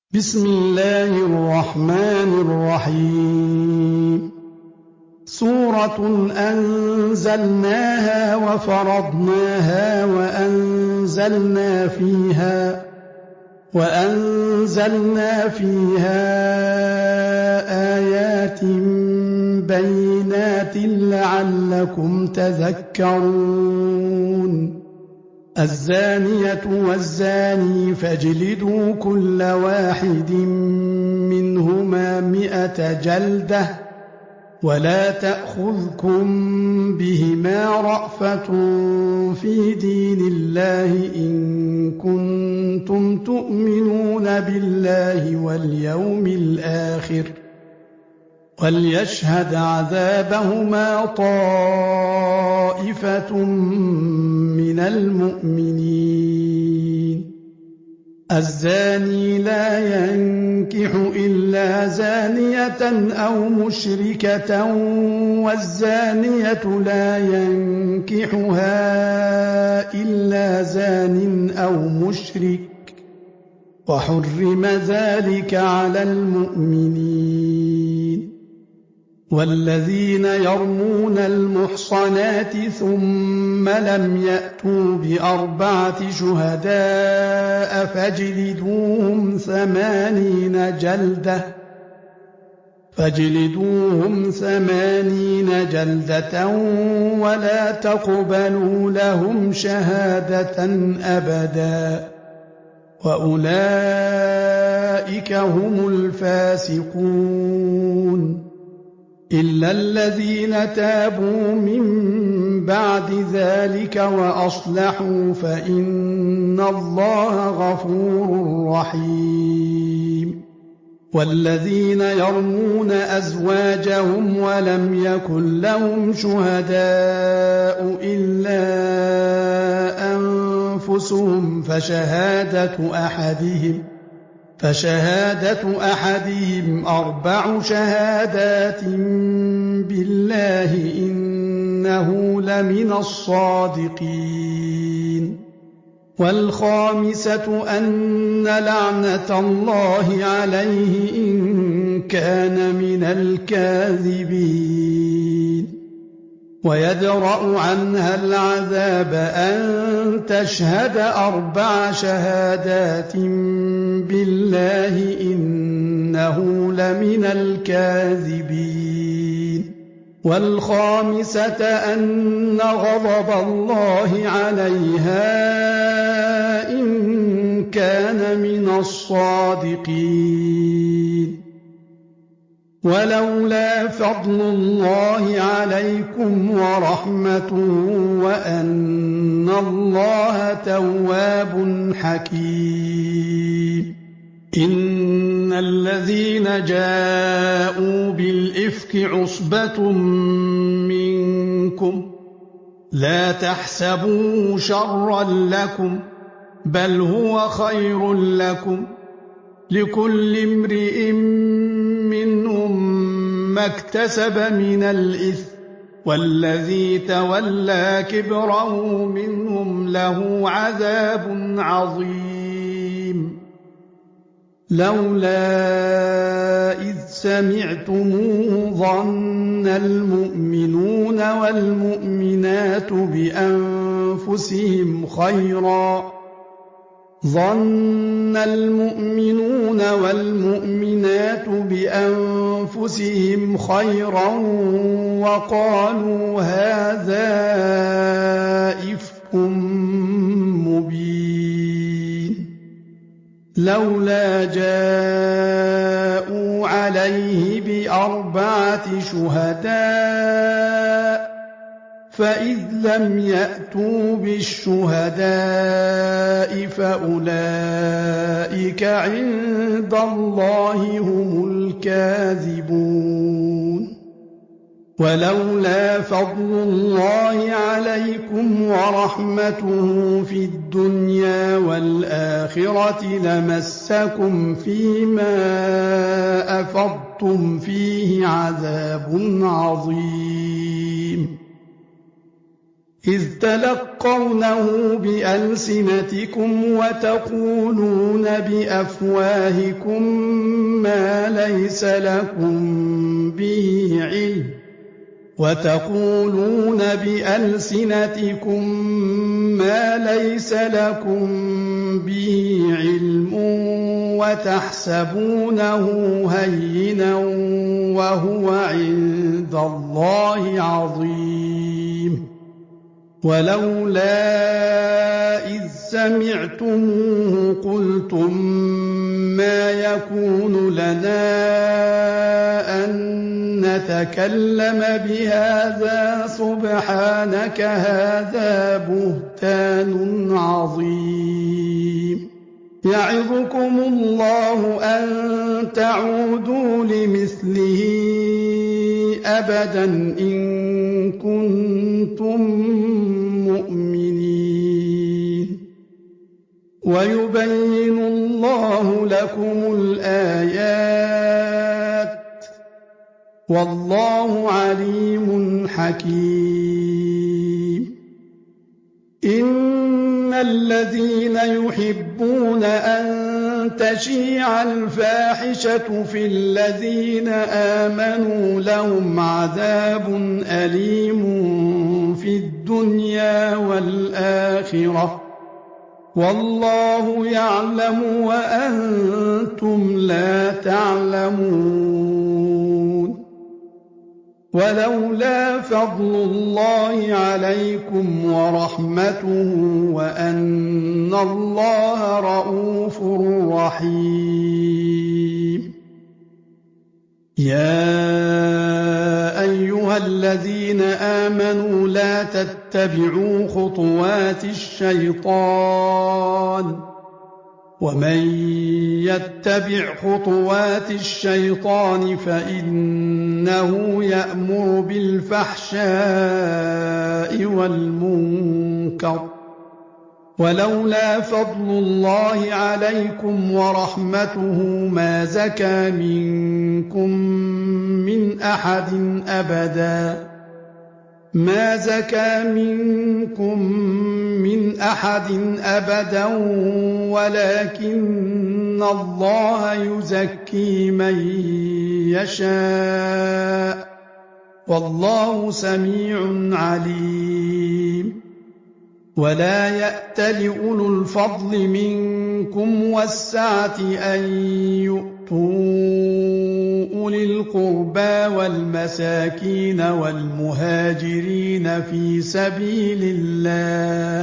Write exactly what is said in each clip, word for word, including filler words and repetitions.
بسم الله الرحمن الرحيم سورة أنزلناها وفرضناها وأنزلنا فيها وأنزلنا فيها آيات بينات لعلكم تذكرون الزانية والزاني فاجلدوا كل واحد منهما مئة جلدة ولا تأخذكم بهما رأفة في دين الله إن كنتم تؤمنون بالله واليوم الآخر وليشهد عذابهما طائفة من المؤمنين الزاني لا ينكح إلا زانية أو مشركة والزانية لا ينكحها إلا زان أو مشرك وحرم ذلك على المؤمنين والذين يرمون المحصنات ثم لم يأتوا بأربعة شهداء فاجلدوهم ثمانين جلدة فاجلدوهم ثمانين جلدة ولا تقبلوا لهم شهادة أبدا وأولئك هم الفاسقون إلا الذين تابوا من بعد ذلك وأصلحوا فإن الله غفور رحيم والذين يرمون أزواجهم ولم يكن لهم شهداء إلا أنفسهم فشهادة أحدهم فشهادة أحدهم أربع شهادات بالله إنه لمن الصادقين والخامسة أن لعنة الله عليه إن كان من الكاذبين ويدرأ عنها العذاب أن تشهد أربع شهادات بالله إنه لمن الكاذبين والخامسة أن غضب الله عليها إن كان من الصادقين ولولا فضل الله عليكم ورحمته وأن الله تواب حكيم إن الذين جاءوا بالإفك عصبة منكم لا تحسبوه شرا لكم بل هو خير لكم لكل امرئ منهم ما اكتسب من الإثم والذي تولى كبره منهم له عذاب عظيم لولا إذ سمعتموه ظن المؤمنون والمؤمنات بأنفسهم خيرا ظن المؤمنون والمؤمنات بأنفسهم خيرا وقالوا هذا إفك مبين لولا جاءوا عليه بأربعة شهداء فإذ لم يأتوا بالشهداء فأولئك عند الله هم الكاذبون ولولا فضل الله عليكم ورحمته في الدنيا والآخرة لمسكم فيما أفضتم فيه عذاب عظيم إذ تلقونه بألسنتكم وتقولون بأفواهكم ما ليس لكم به علم وتقولون بألسنتكم ما ليس لكم به علم وتحسبونه هينا وهو عند الله عظيم ولولا إذ سمعتموه قلتم ما يكون لنا أن نتكلم بهذا سبحانك هذا بهتان عظيم يعظكم الله أن تعودوا لمثله أبدا إن كنتم مؤمنين ويبين الله لكم الآيات والله عليم حكيم إن الذين يحبون أن تشيع الفاحشة في الذين آمنوا لهم عذاب أليم في الدنيا والآخرة والله يعلم وأنتم لا تعلمون ولولا فضل الله عليكم ورحمته وأن الله رءوف رحيم يا أيها الذين آمنوا لا تتبعوا خطوات الشيطان ومن يتبع خطوات الشيطان فإنه يأمر بالفحشاء والمنكر ولولا فضل الله عليكم ورحمته ما زكى منكم من أحد أبدا ما زكى منكم من أحد أبدا ولكن الله يزكي من يشاء والله سميع عليم ولا يأتل أولو الفضل منكم والسعة أن يؤتوا أولي القربى والمساكين والمهاجرين في سبيل الله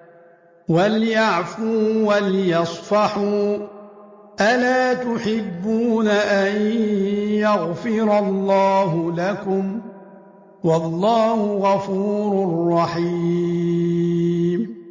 وليعفوا وليصفحوا ألا تحبون أن يغفر الله لكم والله غفور رحيم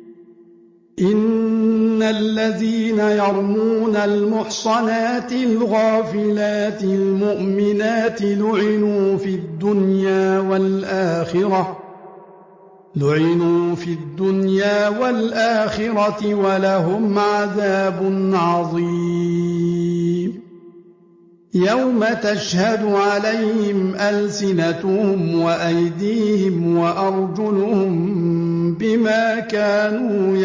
إن الذين يرمون المحصنات الغافلات المؤمنات لعنوا في الدنيا والآخرة لعنوا في الدنيا والآخرة ولهم عذاب عظيم يوم تشهد عليهم ألسنتهم وأيديهم وأرجلهم بما كانوا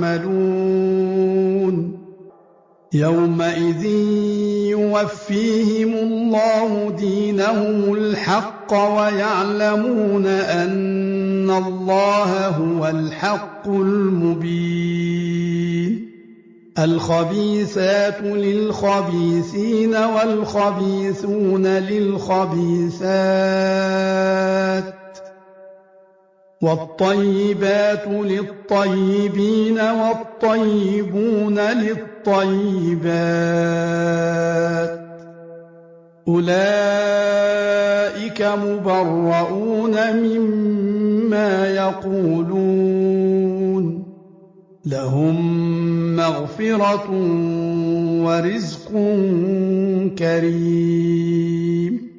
يعملون يومئذ يوفيهم الله دينهم الحق ويعلمون أن الله هو الحق المبين الخبيثات للخبيثين والخبيثون للخبيثات والطيبات للطيبين والطيبون للطيبات أولئك مبرؤون مما يقولون لهم مغفرة ورزق كريم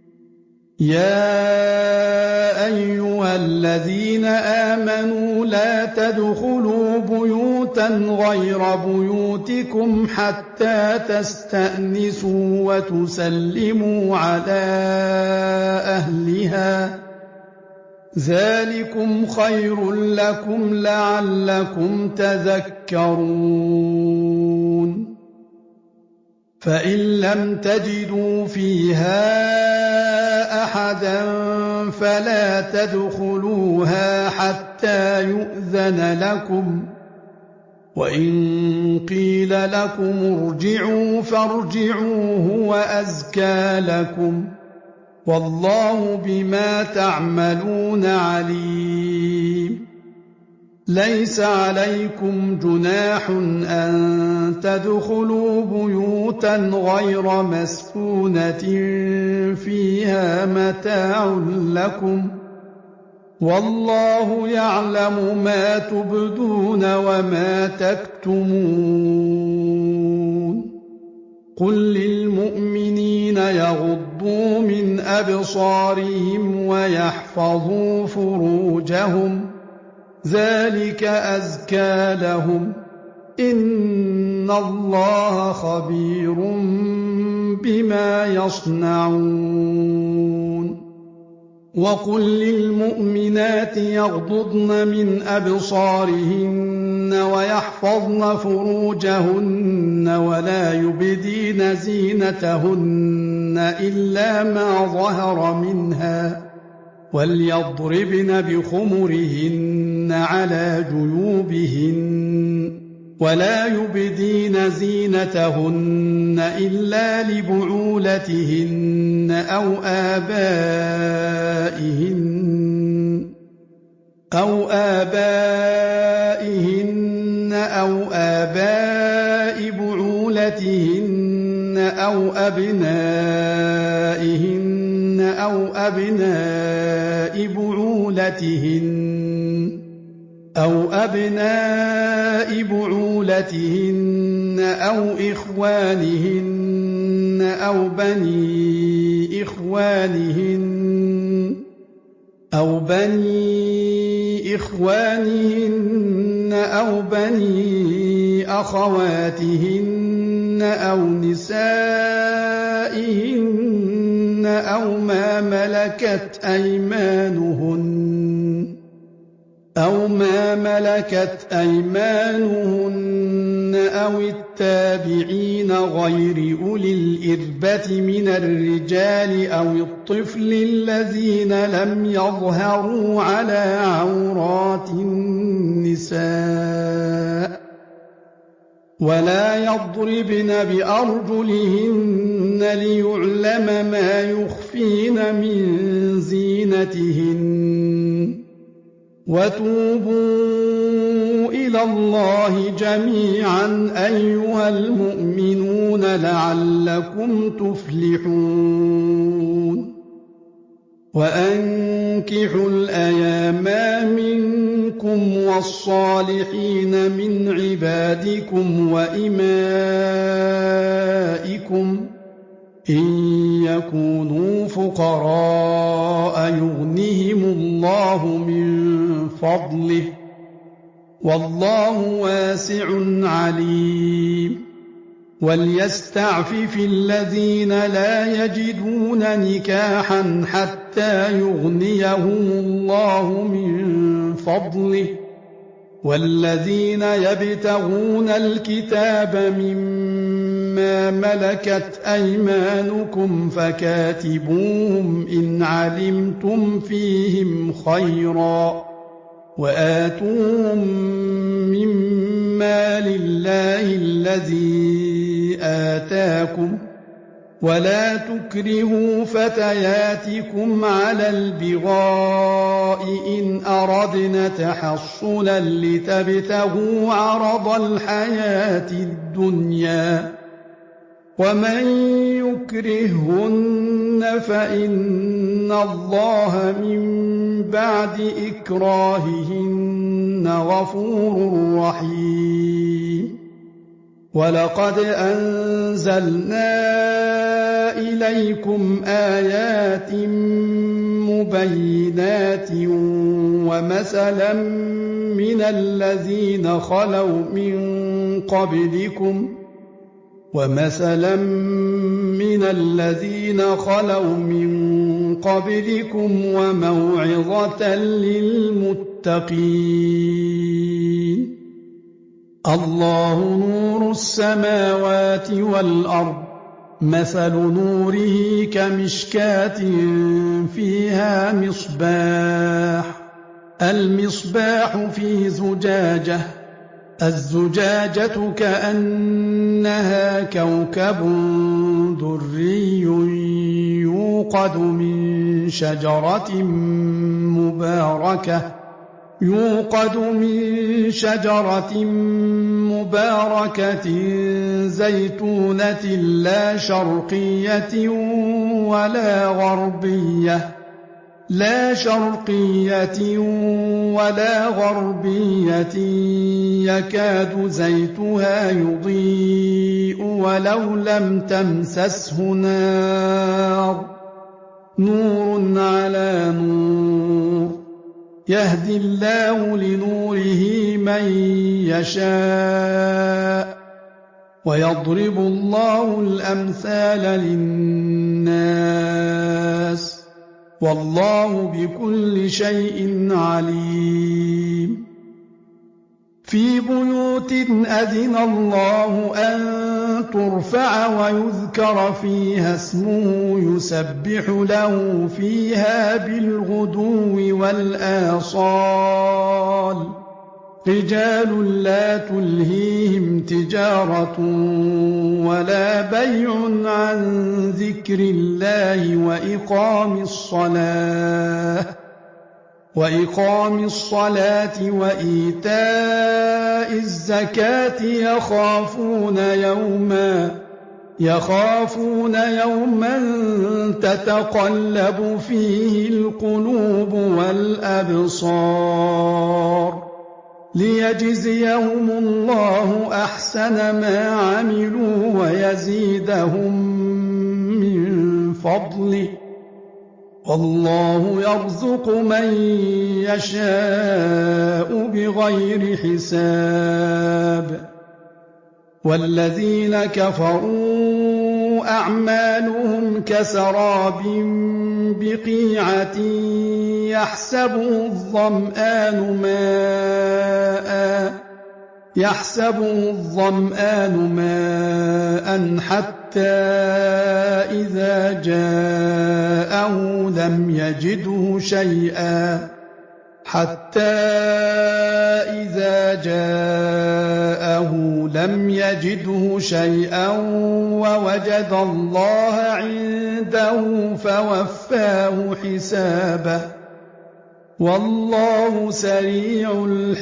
يا أيها الذين آمنوا لا تدخلوا بيوتا غير بيوتكم حتى تستأنسوا وتسلموا على أهلها ذلكم خير لكم لعلكم تذكرون فإن لم تجدوا فيها أحدا فلا تدخلوها حتى يؤذن لكم وإن قيل لكم ارجعوا فارجعوا هو أزكى لكم والله بما تعملون عليم ليس عليكم جناح أن تدخلوا بيوتا غير مسكونة فيها متاع لكم والله يعلم ما تبدون وما تكتمون قل للمؤمنين يغضوا من أبصارهم ويحفظوا فروجهم ذلك أزكى لهم إن الله خبير بما يصنعون وقل للمؤمنات يغضضن من أبصارهن ويحفظن فروجهن ولا يبدين زينتهن إلا ما ظهر منها وليضربن بخمرهن على جيوبهن ولا يبدين زينتهن إلا لبعولتهن أو آبائهن أو آبائهن أو آباء بعولتهن أو أبنائهن أو أبناء بعولتهن أو أبناء بعولتهن أو إخوانهن أو بني إخوانهن أو بني إخوانهن أو بني أخواتهن أو نسائهن أو ما ملكت أيمانهن أو ما ملكت أيمانهن أو التابعين غير أولي الإربة من الرجال أو الطفل الذين لم يظهروا على عورات النساء ولا يضربن بأرجلهن ليعلم ما يخفين من زينتهن وتوبوا إلى الله جميعا أيها المؤمنون لعلكم تفلحون وأنكحوا الأيام منكم والصالحين من عبادكم وإمائكم إن يكونوا فقراء يغنهم الله من فضله والله واسع عليم وليستعفف الذين لا يجدون نكاحا حتى يغنيهم الله من فضله والذين يبتغون الكتاب مما ملكت أيمانكم فكاتبوهم إن علمتم فيهم خيرا وآتوهم مما لله الذي آتاكم ولا تكرهوا فتياتكم على البغاء إن أردنا تحصنا لتبتغوا عرض الحياة الدنيا ومن يكرهن فإن الله من بعد إكراههن غفور رحيم ولقد أنزلنا إليكم آيات مبينات ومثلا من الذين خلوا من قبلكم ومثلا من الذين خلوا من قبلكم وموعظة للمتقين الله نور السماوات والأرض مثل نوره كمشكاة فيها مصباح المصباح في زجاجة الزجاجة كأنها كوكب دري يوقد من شجرة مباركة يوقد من شجرة مباركة زيتونة لا شرقية ولا غربية لا شرقية ولا غربية يكاد زيتها يضيء ولو لم تمسسه نار نور على نور يهدي الله لنوره من يشاء ويضرب الله الأمثال للناس والله بكل شيء عليم في بيوت أذن الله أن ترفع ويذكر فيها اسمه يسبح له فيها بالغدو والآصال رجال لا تلهيهم تجارة ولا بيع عن ذكر الله وإقام الصلاة وإقام الصلاة وإيتاء الزكاة يخافون يوما يخافون يوما تتقلب فيه القلوب والأبصار ليجزيهم الله أحسن ما عملوا ويزيدهم من فضله والله يرزق من يشاء بغير حساب والذين كفروا أعمالهم كسراب بقيعة يحسبه الظمآن ماء يحسبه الظمآن ماء حتى إذا جاءه لم يجده شيئا حتى إذا جاءه لم يجده شيئا ووجد الله عنده فوفاه حسابه والله سريع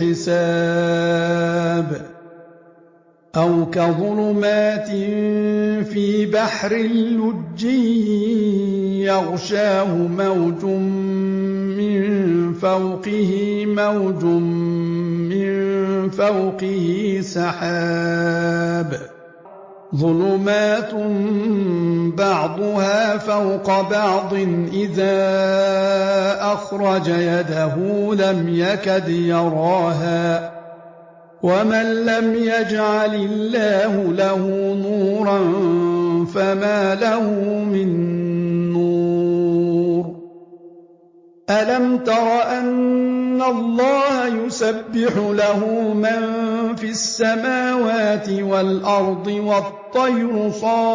الحساب أو كظلمات في بحر لج يغشاه موج من فوقه موج من فوقه سحاب ظلمات بعضها فوق بعض إذا أخرج يده لم يكد يراها ومن لم يجعل الله له نورا فما له من نور ألم تر أن الله يسبح له من في السماوات والأرض والطير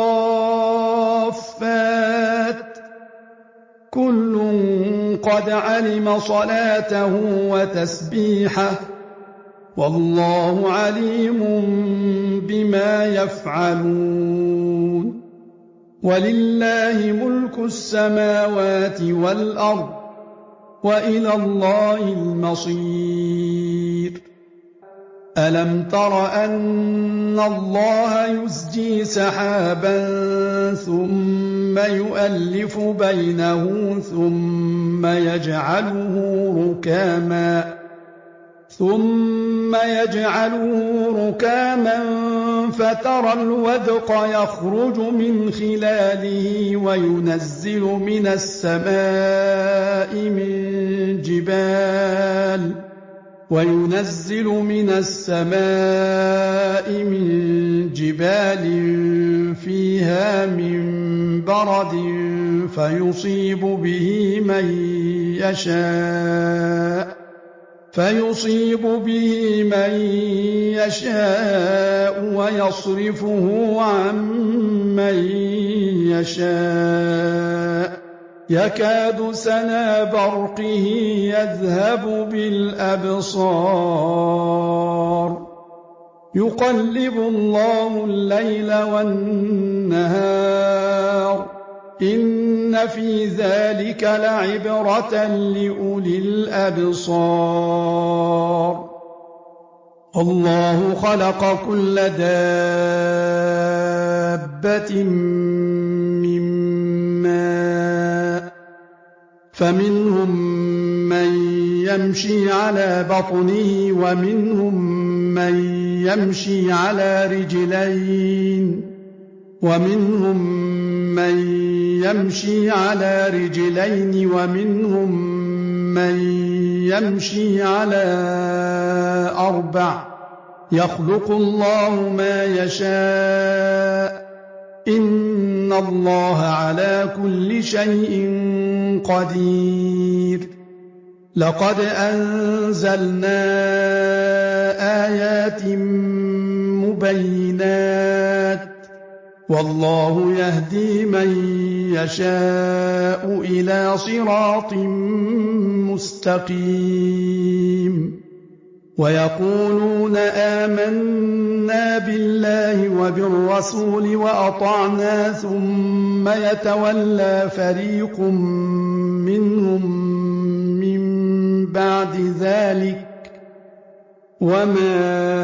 صافات كل قد علم صلاته وتسبيحه والله عليم بما يفعلون ولله ملك السماوات والأرض وإلى الله المصير ألم تر أن الله يزجي سحابا ثم يؤلف بينه ثم يجعله ركاما ثم يجعله ركاما فترى الودق يخرج من خلاله وينزل من السماء من جبال وينزل من السماء من جبال فيها من برد فيصيب به من يشاء فيصيب به من يشاء ويصرفه عن من يشاء يكاد سنا برقه يذهب بالأبصار يقلب الله الليل والنهار إن في ذلك لعبرة لأولي الأبصار الله خلق كل دابة من ماء فمنهم من يمشي على بطنه ومنهم من يمشي على رجلين ومنهم من يمشي على رجلين ومنهم من يمشي على أربع يخلق الله ما يشاء إن الله على كل شيء قدير لقد أنزلنا آيات مبينات والله يهدي من يشاء إلى صراط مستقيم ويقولون آمنا بالله وبالرسول وأطعنا ثم يتولى فريق منهم من بعد ذلك وما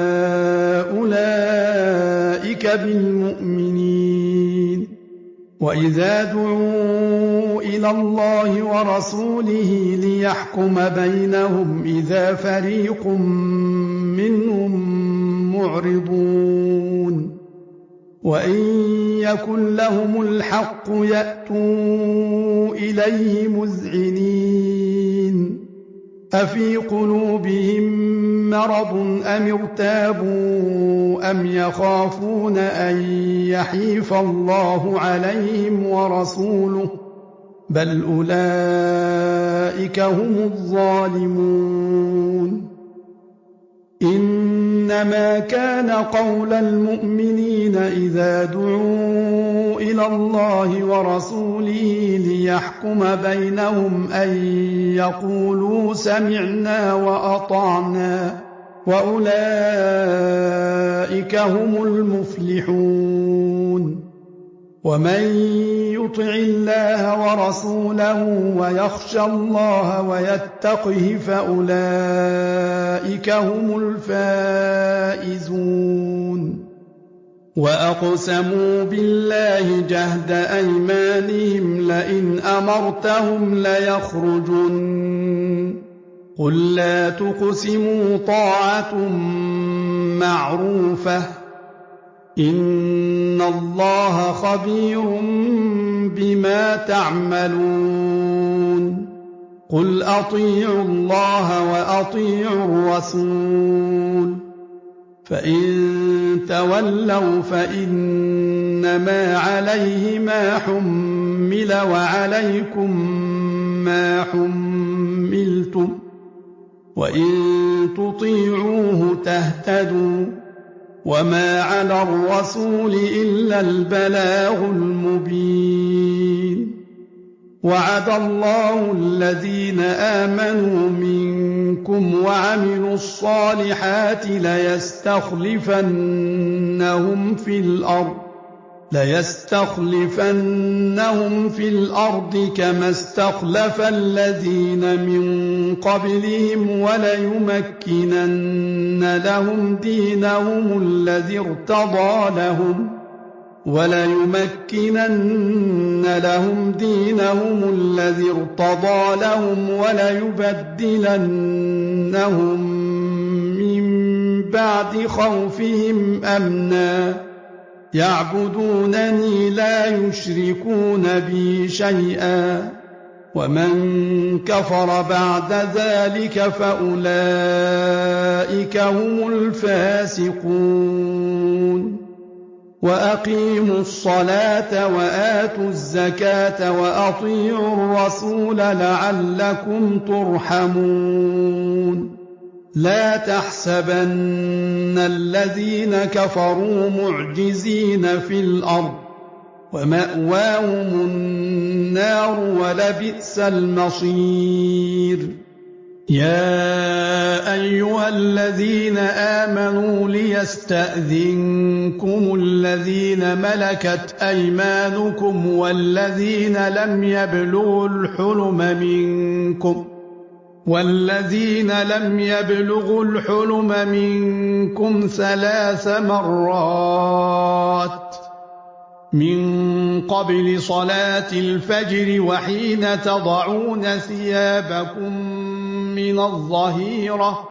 أولئك بالمؤمنين وإذا دعوا إلى الله ورسوله ليحكم بينهم إذا فريق منهم معرضون وإن يكن لهم الحق يأتوا إليه مذعنين أفي قلوبهم مرض أم ارتابوا أم يخافون أن يحيف الله عليهم ورسوله بل أولئك هم الظالمون إنما كان قول المؤمنين إذا دعوا إلى الله ورسوله ليحكم بينهم أن يقولوا سمعنا وأطعنا وأولئك هم المفلحون ومن يطع الله ورسوله ويخشى الله ويتقه فأولئك هم الفائزون وأقسموا بالله جهد أيمانهم لئن أمرتهم ليخرجن قل لا تقسموا طاعة معروفة إن الله خبير بما تعملون قل أطيعوا الله وأطيعوا الرسول فإن تولوا فإنما عليه ما حمل وعليكم ما حملتم وإن تطيعوه تهتدوا وما على الرسول إلا البلاغ المبين وعد الله الذين آمنوا منكم وعملوا الصالحات ليستخلفنهم في الأرض ليستخلفنهم في الأرض كما استخلف الذين من قبلهم وليمكنن لهم دينهم الذي ارتضى لهم وليمكنن لهم دينهم الذي ارتضى لهم وليبدلنهم من بعد خوفهم أمنا يعبدونني لا يشركون بي شيئا ومن كفر بعد ذلك فأولئك هم الفاسقون وأقيموا الصلاة وآتوا الزكاة وأطيعوا الرسول لعلكم ترحمون لا تحسبن الذين كفروا معجزين في الأرض ومأواهم النار ولبئس المصير يا أيها الذين آمنوا ليستأذنكم الذين ملكت أيمانكم والذين لم يبلغوا الحلم منكم والذين لم يبلغوا الحلم منكم ثلاث مرات من قبل صلاة الفجر وحين تضعون ثيابكم من الظهيرة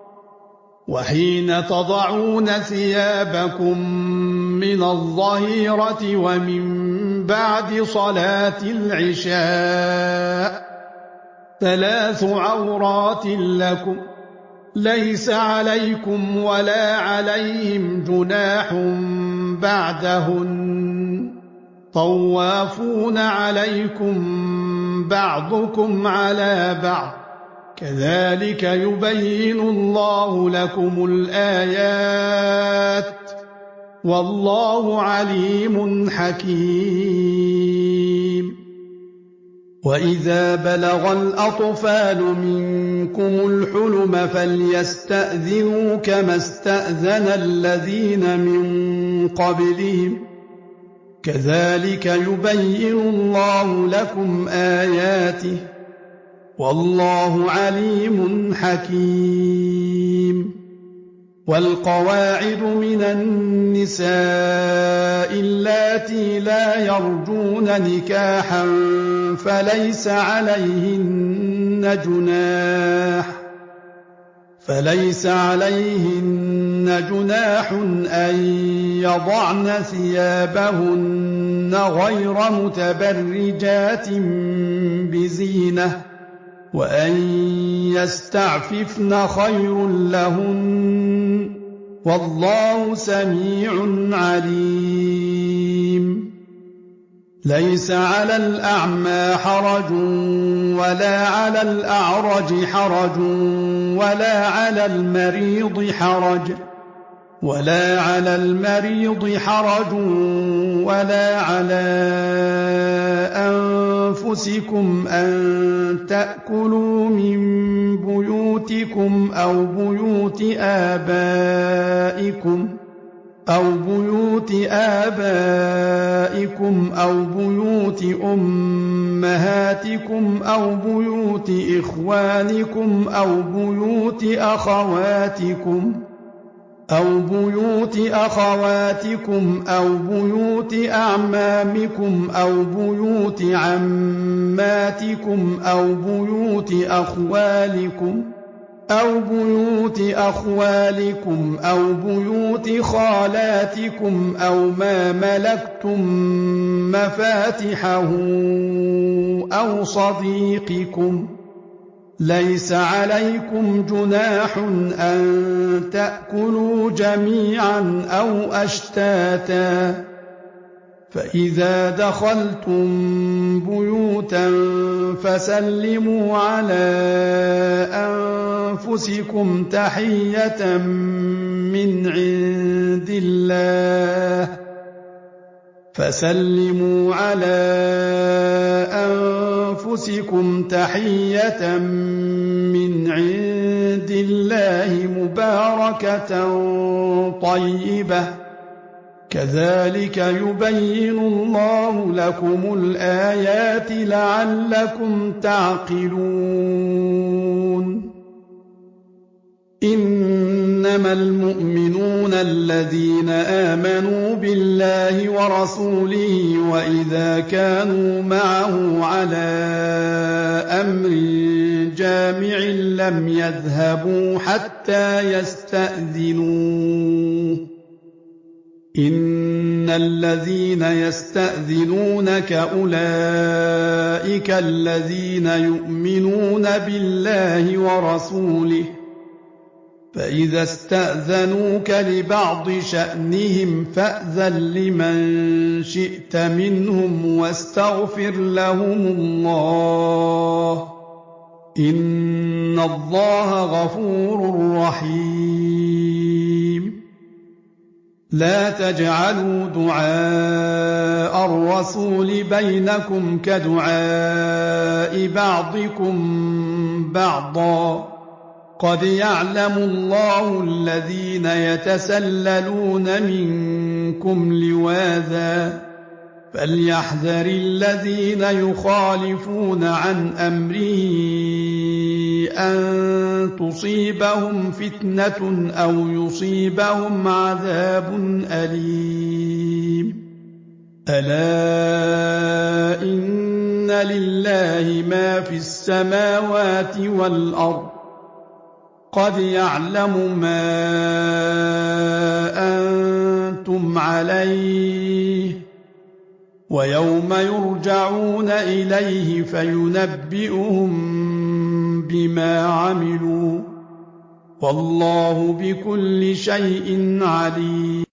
وحين تضعون ثيابكم من الظهيرة ومن بعد صلاة العشاء ثلاث عورات لكم ليس عليكم ولا عليهم جناح بعدهن طوافون عليكم بعضكم على بعض كذلك يبين الله لكم الآيات والله عليم حكيم وإذا بلغ الأطفال منكم الحلم فليستأذنوا كما استأذن الذين من قبلهم كذلك يبين الله لكم آياته والله عليم حكيم والقواعد من النساء اللاتي لا يرجون نكاحا فليس عليهن جناح فليس عليهن جناح أن يضعن ثيابهن غير متبرجات بزينة وأن يستعففن خير لهن والله سميع عليم ليس على الأعمى حرج ولا على الأعرج حرج ولا على المريض حرج ولا على المريض حرج ولا على أنفسكم أن تأكلوا من بيوتكم أو بيوت آبائكم أو بيوت آبائكم أو بيوت أمهاتكم أو بيوت إخوانكم أو بيوت أخواتكم أو بيوت أخواتكم أو بيوت أعمامكم أو بيوت عماتكم أو بيوت أخوالكم أو بيوت أخوالكم أو بيوت خالاتكم أو ما ملكتم مفاتحه أو صديقكم ليس عليكم جناح أن تأكلوا جميعا أو أشتاتا فإذا دخلتم بيوتا فسلموا على أنفسكم تحية من عند الله فسلموا على أنفسكم تحية من عند الله مباركة طيبة كذلك يبين الله لكم الآيات لعلكم تعقلون إنما المؤمنون الذين آمنوا بالله ورسوله وإذا كانوا معه على أمر جامع لم يذهبوا حتى يستأذنوه إن الذين يستأذنونك أولئك الذين يؤمنون بالله ورسوله فإذا استأذنوك لبعض شأنهم فأذن لمن شئت منهم واستغفر لهم الله إن الله غفور رحيم لا تجعلوا دعاء الرسول بينكم كدعاء بعضكم بعضا قد يعلم الله الذين يتسللون منكم لواذا فليحذر الذين يخالفون عن أمره أن تصيبهم فتنة أو يصيبهم عذاب أليم ألا إن لله ما في السماوات والأرض قد يعلم ما أنتم عليه ويوم يرجعون إليه فينبئهم بما عملوا والله بكل شيء عليم